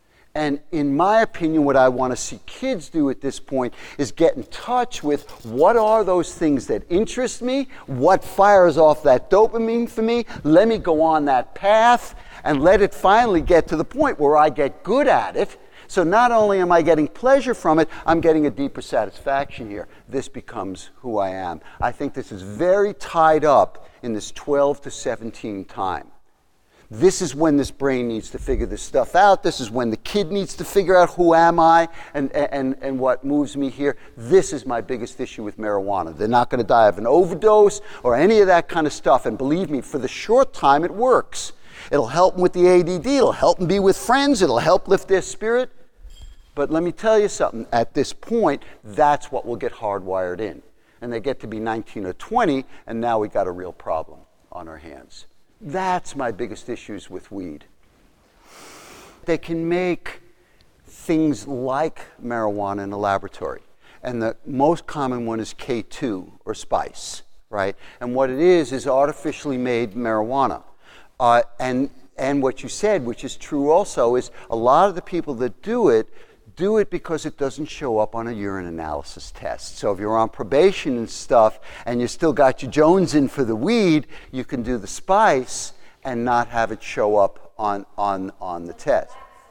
And in my opinion, what I want to see kids do at this point is get in touch with what are those things that interest me, what fires off that dopamine for me, let me go on that path, and let it finally get to the point where I get good at it. So not only am I getting pleasure from it, I'm getting a deeper satisfaction here. This becomes who I am. I think this is very tied up in this twelve to seventeen time. This is when this brain needs to figure this stuff out. This is when the kid needs to figure out who am I and, and, and what moves me here. This is my biggest issue with marijuana. They're not going to die of an overdose or any of that kind of stuff. And believe me, for the short time, it works. It'll help them with the A D D. It'll help them be with friends. It'll help lift their spirit. But let me tell you something. At this point, that's what will get hardwired in. And they get to be nineteen or twenty, and now we got a real problem on our hands. That's my biggest issues with weed. They can make things like marijuana in a laboratory. And the most common one is K two, or spice, right? And what it is, is artificially made marijuana. Uh, and, and what you said, which is true also, is a lot of the people that do it, do it because it doesn't show up on a urine analysis test. So if you're on probation and stuff, and you still got your Jones in for the weed, you can do the spice and not have it show up on, on, on the test.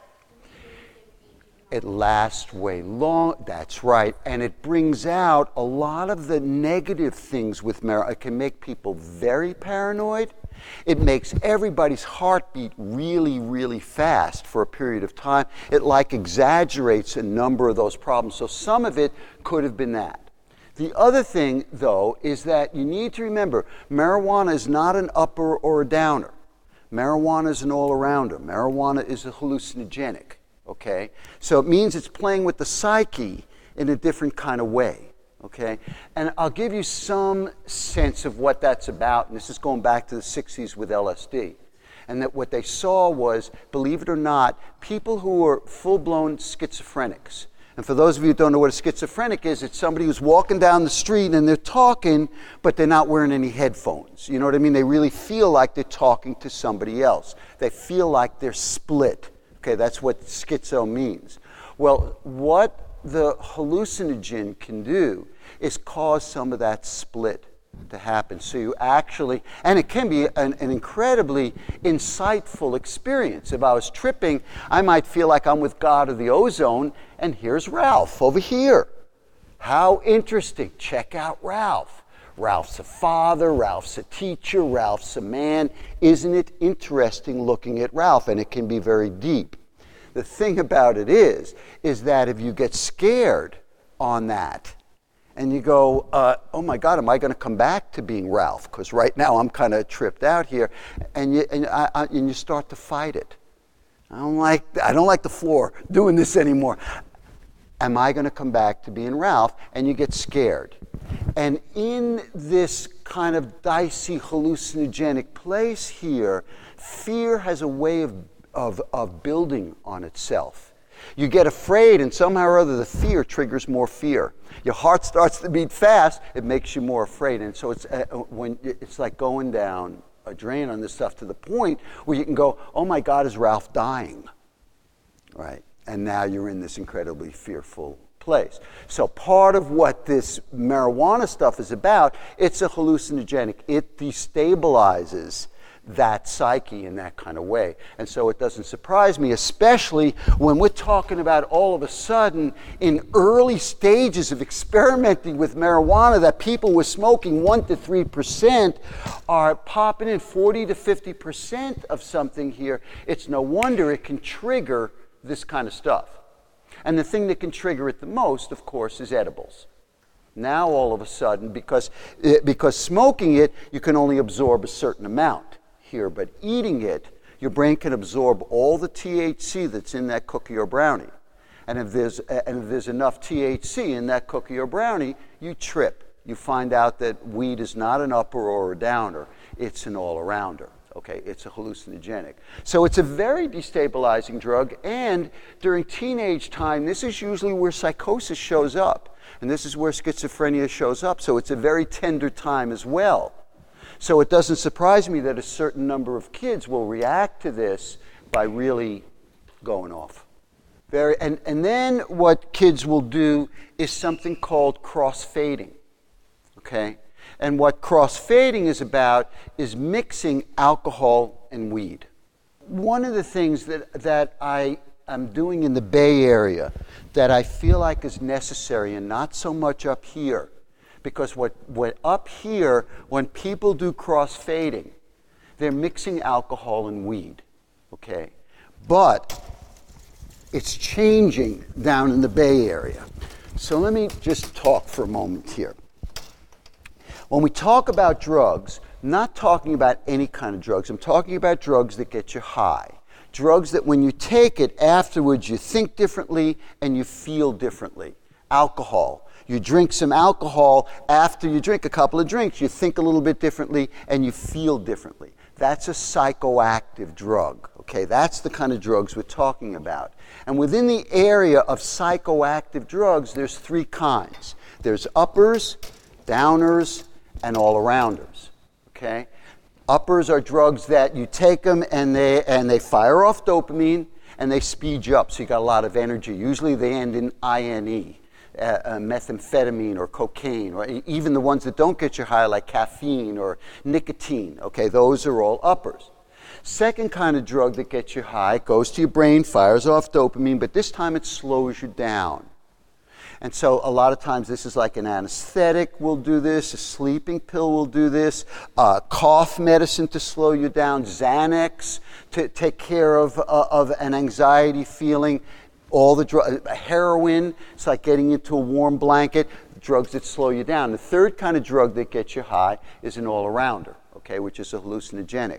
It lasts way long, that's right, and it brings out a lot of the negative things with marijuana. It can make people very paranoid. It makes everybody's heartbeat really, really fast for a period of time. It like exaggerates a number of those problems. So some of it could have been that. The other thing, though, is that you need to remember, marijuana is not an upper or a downer. Marijuana is an all-arounder. Marijuana is a hallucinogenic, okay? So it means it's playing with the psyche in a different kind of way. Okay, and I'll give you some sense of what that's about, and this is going back to the sixties with L S D. And that what they saw was, believe it or not, people who were full-blown schizophrenics. And for those of you who don't know what a schizophrenic is, it's somebody who's walking down the street and they're talking, but they're not wearing any headphones. You know what I mean? They really feel like they're talking to somebody else. They feel like they're split. Okay, that's what schizo means. Well, what the hallucinogen can do is cause some of that split to happen. So you actually, and it can be an, an incredibly insightful experience. If I was tripping, I might feel like I'm with God of the ozone, and here's Ralph over here. How interesting. Check out Ralph. Ralph's a father, Ralph's a teacher, Ralph's a man. Isn't it interesting looking at Ralph? And it can be very deep. The thing about it is, is that if you get scared on that, and you go, uh, oh my God, am I going to come back to being Ralph? Because right now I'm kind of tripped out here, and you and, I, I, and you start to fight it. I don't like I don't like the floor doing this anymore. Am I going to come back to being Ralph? And you get scared. And in this kind of dicey, hallucinogenic place here, fear has a way of, of, of building on itself. You get afraid, and somehow or other the fear triggers more fear. Your heart starts to beat fast, it makes you more afraid. And so it's, uh, when, it's like going down a drain on this stuff to the point where you can go, oh my God, is Ralph dying? Right? And now you're in this incredibly fearful place. So part of what this marijuana stuff is about, it's a hallucinogenic. It destabilizes that psyche in that kind of way. And so it doesn't surprise me, especially when we're talking about all of a sudden in early stages of experimenting with marijuana that people were smoking one to three percent are popping in forty to fifty percent of something here. It's no wonder it can trigger this kind of stuff. And the thing that can trigger it the most, of course, is edibles. Now all of a sudden, because, because smoking it, you can only absorb a certain amount here, but eating it, your brain can absorb all the T H C that's in that cookie or brownie. And if there's, and if there's enough T H C in that cookie or brownie, you trip. You find out that weed is not an upper or a downer, it's an all-arounder. Okay, it's a hallucinogenic. So it's a very destabilizing drug, and during teenage time, this is usually where psychosis shows up, and this is where schizophrenia shows up, so it's a very tender time as well. So it doesn't surprise me that a certain number of kids will react to this by really going off. Very, and, and then what kids will do is something called cross-fading, okay? And what cross-fading is about is mixing alcohol and weed. One of the things that, that I am doing in the Bay Area that I feel like is necessary, and not so much up here, because what, what up here, when people do cross-fading, they're mixing alcohol and weed, okay? But it's changing down in the Bay Area. So let me just talk for a moment here. When we talk about drugs, I'm not talking about any kind of drugs. I'm talking about drugs that get you high. Drugs that when you take it afterwards, you think differently and you feel differently. Alcohol. You drink some alcohol, after you drink a couple of drinks, you think a little bit differently and you feel differently. That's a psychoactive drug. Okay, that's the kind of drugs we're talking about. And within the area of psychoactive drugs, there's three kinds. There's uppers, downers, and all-arounders, okay? Uppers are drugs that you take them and they, and they fire off dopamine and they speed you up, so you got a lot of energy. Usually they end in I N E, uh, uh, methamphetamine or cocaine, or even the ones that don't get you high like caffeine or nicotine, okay? Those are all uppers. Second kind of drug that gets you high, goes to your brain, fires off dopamine, but this time it slows you down. And so a lot of times this is like an anesthetic will do this, a sleeping pill will do this, uh, cough medicine to slow you down, Xanax to take care of, uh, of an anxiety feeling, all the drugs, heroin, it's like getting into a warm blanket, drugs that slow you down. The third kind of drug that gets you high is an all-arounder, okay, which is a hallucinogenic.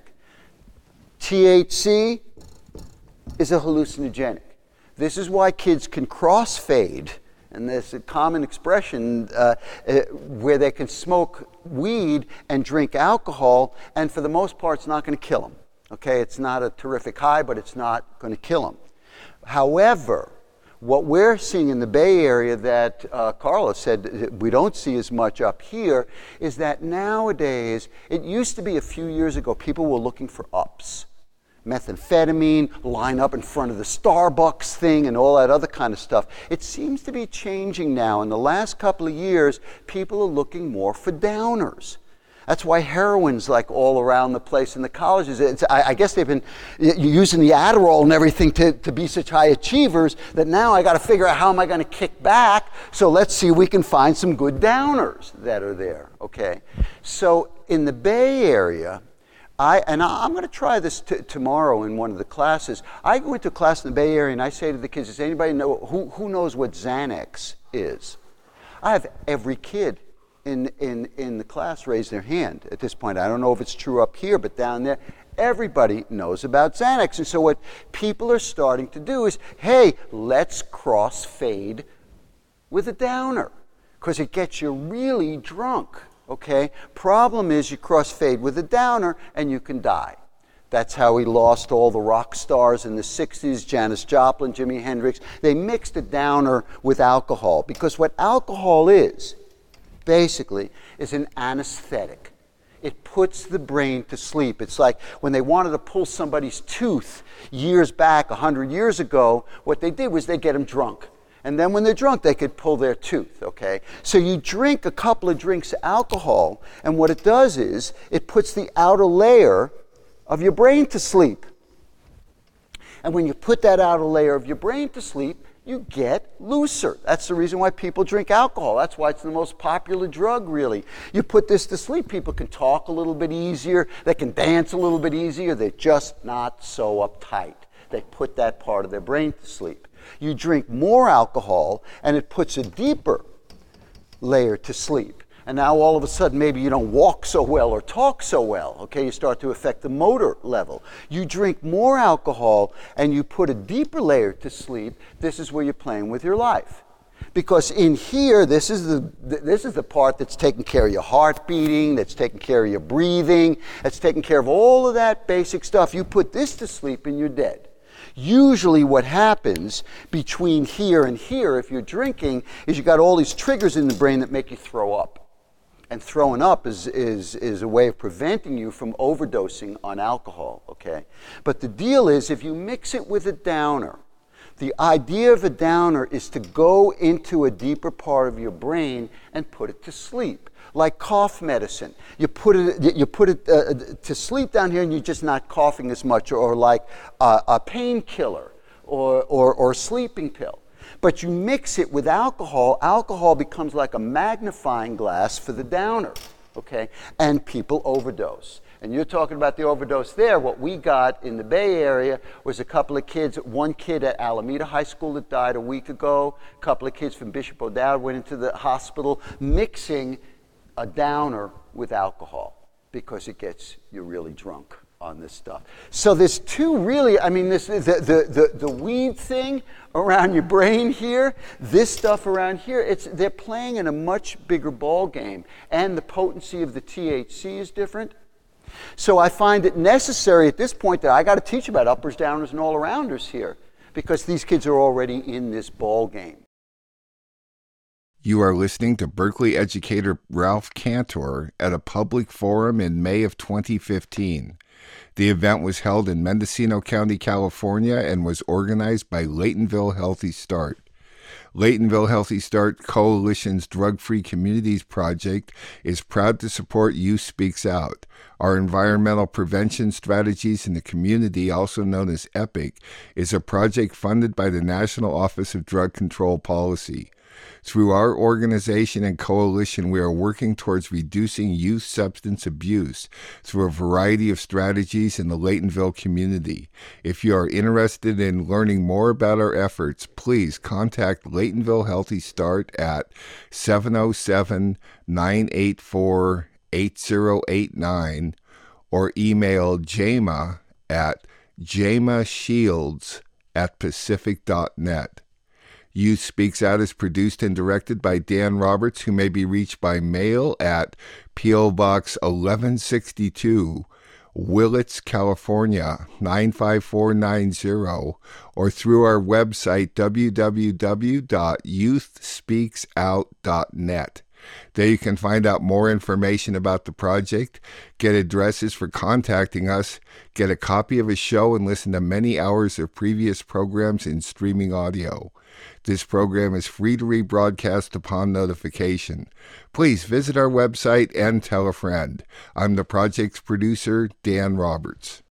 T H C is a hallucinogenic. This is why kids can crossfade. And there's a common expression uh, uh, where they can smoke weed and drink alcohol, and for the most part, it's not going to kill them. Okay, it's not a terrific high, but it's not going to kill them. However, what we're seeing in the Bay Area that uh, Carlos said we don't see as much up here is that nowadays, it used to be a few years ago, people were looking for ups. Methamphetamine, line up in front of the Starbucks thing and all that other kind of stuff. It seems to be changing now. In the last couple of years, people are looking more for downers. That's why heroin's like all around the place in the colleges. It's, I, I guess they've been using the Adderall and everything to, to be such high achievers that now I got to figure out how am I going to kick back. So let's see if we can find some good downers that are there. Okay. So in the Bay Area, I, and I'm going to try this t- tomorrow in one of the classes. I go into a class in the Bay Area and I say to the kids, does anybody know, who, who knows what Xanax is? I have every kid in, in, in the class raise their hand at this point. I don't know if it's true up here, but down there, everybody knows about Xanax. And so what people are starting to do is, hey, let's cross-fade with a downer, because it gets you really drunk. Okay, problem is you cross-fade with a downer and you can die. That's how we lost all the rock stars in the sixties, Janis Joplin, Jimi Hendrix. They mixed a downer with alcohol, because what alcohol is, basically, is an anesthetic. It puts the brain to sleep. It's like when they wanted to pull somebody's tooth years back, one hundred years ago, what they did was they get them drunk. And then when they're drunk, they could pull their tooth, okay? So you drink a couple of drinks of alcohol, and what it does is it puts the outer layer of your brain to sleep. And when you put that outer layer of your brain to sleep, you get looser. That's the reason why people drink alcohol. That's why it's the most popular drug, really. You put this to sleep, people can talk a little bit easier, they can dance a little bit easier, they're just not so uptight. They put that part of their brain to sleep. You drink more alcohol, and it puts a deeper layer to sleep. And now all of a sudden, maybe you don't walk so well or talk so well. Okay, you start to affect the motor level. You drink more alcohol, and you put a deeper layer to sleep. This is where you're playing with your life. Because in here, this is the this is the part that's taking care of your heart beating, that's taking care of your breathing, that's taking care of all of that basic stuff. You put this to sleep, and you're dead. Usually what happens between here and here, if you're drinking, is you got all these triggers in the brain that make you throw up. And throwing up is, is, is a way of preventing you from overdosing on alcohol, okay? But the deal is, if you mix it with a downer, the idea of a downer is to go into a deeper part of your brain and put it to sleep. Like cough medicine. You put it, you put it uh, to sleep down here and you're just not coughing as much, or like uh, a painkiller or, or, or sleeping pill. But you mix it with alcohol, alcohol becomes like a magnifying glass for the downer, okay? And people overdose. And you're talking about the overdose there. What we got in the Bay Area was a couple of kids, one kid at Alameda High School that died a week ago, a couple of kids from Bishop O'Dowd went into the hospital mixing a downer with alcohol, because it gets you really drunk on this stuff. So there's two really, I mean, this the, the, the, the weed thing around your brain here, this stuff around here, it's they're playing in a much bigger ball game, and the potency of the T H C is different. So I find it necessary at this point that I got to teach about uppers, downers, and all-arounders here, because these kids are already in this ball game. You are listening to Berkeley educator Ralph Cantor at a public forum in May of twenty fifteen. The event was held in Mendocino County, California, and was organized by Laytonville Healthy Start. Laytonville Healthy Start Coalition's Drug-Free Communities Project is proud to support Youth Speaks Out. Our environmental prevention strategies in the community, also known as EPIC, is a project funded by the National Office of Drug Control Policy. Through our organization and coalition, we are working towards reducing youth substance abuse through a variety of strategies in the Laytonville community. If you are interested in learning more about our efforts, please contact Laytonville Healthy Start at seven oh seven, nine eight four, eight oh eight nine or email jama at jamashields at pacific dot net. Youth Speaks Out is produced and directed by Dan Roberts, who may be reached by mail at P O. Box eleven sixty-two, Willits, California, nine five four nine zero, or through our website, w w w dot youth speaks out dot net. There you can find out more information about the project, get addresses for contacting us, get a copy of a show, and listen to many hours of previous programs in streaming audio. This program is free to rebroadcast upon notification. Please visit our website and tell a friend. I'm the project's producer, Dan Roberts.